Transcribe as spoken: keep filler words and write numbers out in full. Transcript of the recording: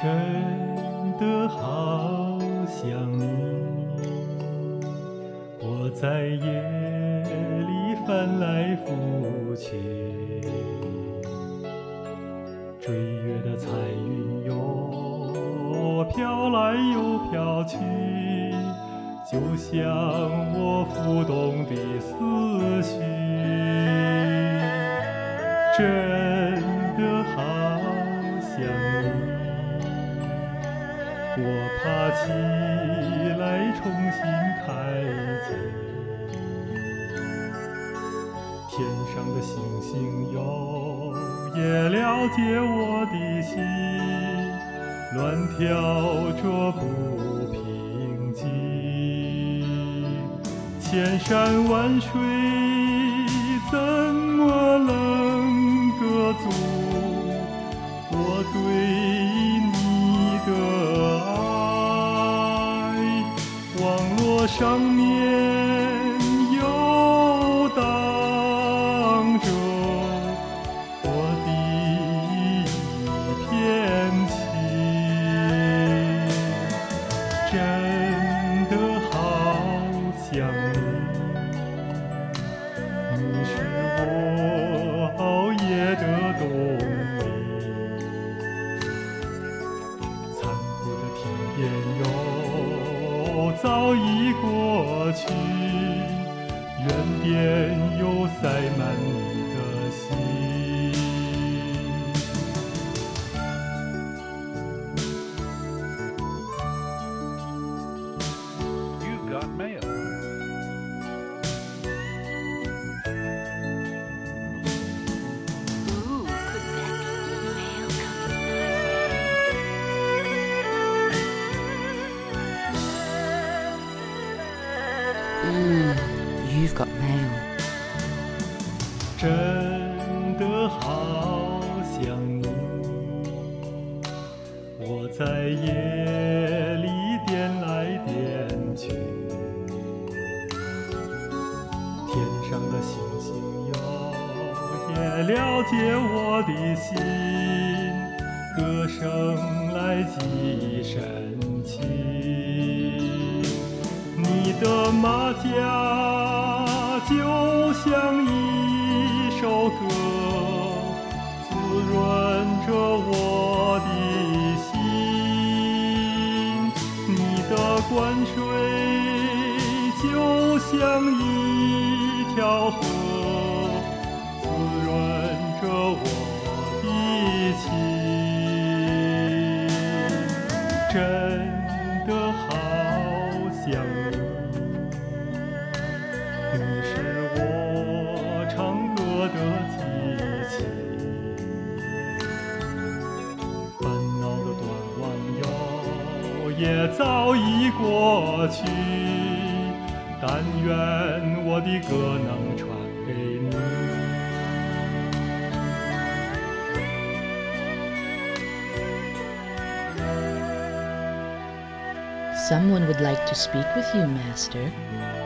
真的好想你，我在夜里翻来覆去，追月的彩云又飘来又飘去，就像我浮动的思绪，真的好想你，我爬起来重新开启。天上的星星有也了解我的心，乱跳着不平静。千山万水怎么能隔阻我对你的爱？网络上面游荡着我的一片情，真的好想你，你是我熬夜的动力。残酷的天边又早已过去，原点又塞满你的心。 You've got mail. Ooh, could that email come my way? Ooh, you've got mail. 真的好想你，我在夜里点来点去，天上的星星有也了解我的心，歌声来几深情。你的马甲就像一首歌，滋润着我的心。你的灌水就像一条河，滋润着我的情，真的好想你。你是我唱歌的机器，烦恼的断网游也早已过去，但愿我的歌能传给你。 Someone would like to speak with you, Master.